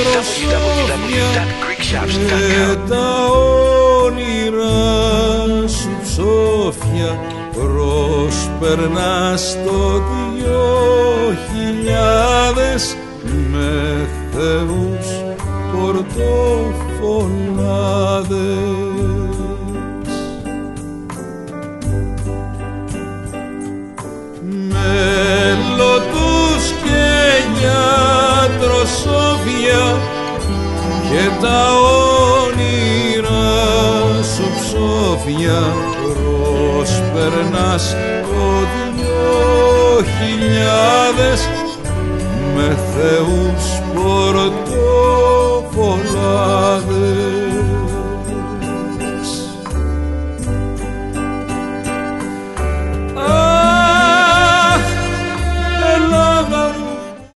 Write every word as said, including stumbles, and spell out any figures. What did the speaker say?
και τα όνειρα σου ψόφια προσπερνάς το δυο χιλιάδες με θεούς πορτοφολάδες. Μελωτούς και γιατροσόφια και τα όνειρα σου ψόφια προσπερνάς το δυο χιλιάδες με θεούς